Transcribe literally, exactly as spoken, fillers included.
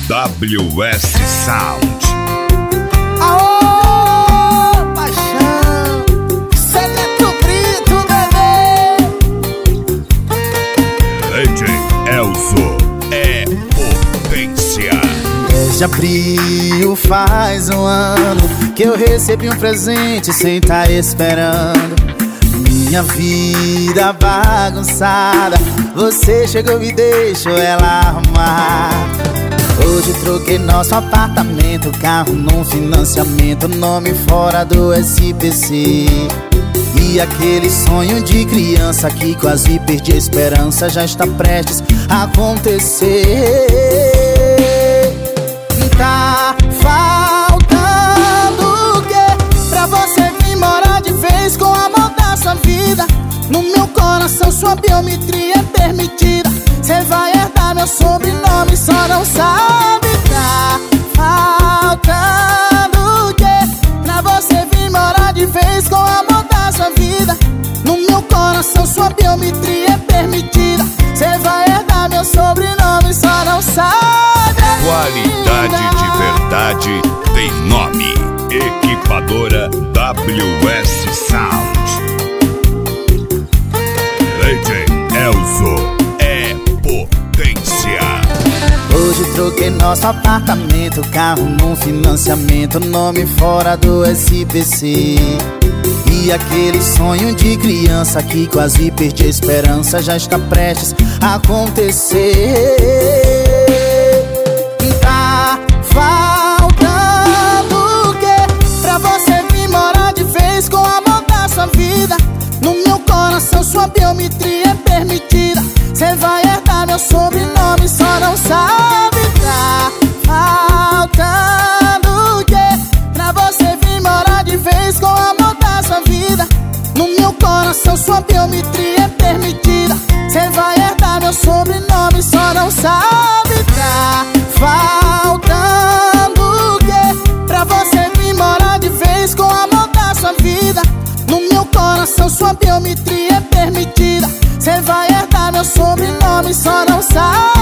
W S Sound. Aô, paixão, Seleto Brito, bebê. D J Elzo é potência. Desde abril faz um ano que eu recebi um presente sem tá esperando. Minha vida bagunçada, você chegou e deixou ela arrumar. Hoje troquei nosso apartamento, carro num financiamento, nome fora do S P C. E aquele sonho de criança que quase perdi a esperança já está prestes a acontecer. Tá faltando o quê pra você vir morar de vez com o amor da sua vida? No meu coração sua biometria é permitida. Cê vai herdar meu sobrenome, só não sabe. Tá faltando o quê pra você vir morar de vez com o amor da sua vida? No meu coração sua biometria é permitida. Cê vai herdar meu sobrenome, só não sabe. Qualidade de verdade tem nome. Equipadora W S Sound. D J Elzo é potência. Hoje troquei nosso apartamento, carro num financiamento, nome fora do S P C. E aquele sonho de criança que quase perdi a esperança já está prestes a acontecer. Tá faltando o quê pra você vir morar de vez com o amor da sua vida? No meu coração sua biometria é permitida. Cê vai herdar meu sobrenome, só não sabe. Tá faltando o quê pra você vir morar de vez com o amor da sua vida? No meu coração sua biometria é permitida. Cê vai herdar meu sobrenome, só não sabe. Tá faltando o quê pra você vir morar de vez com o amor da sua vida? No meu coração sua biometria é permitida. Cê vai herdar meu sobrenome, só não sabe.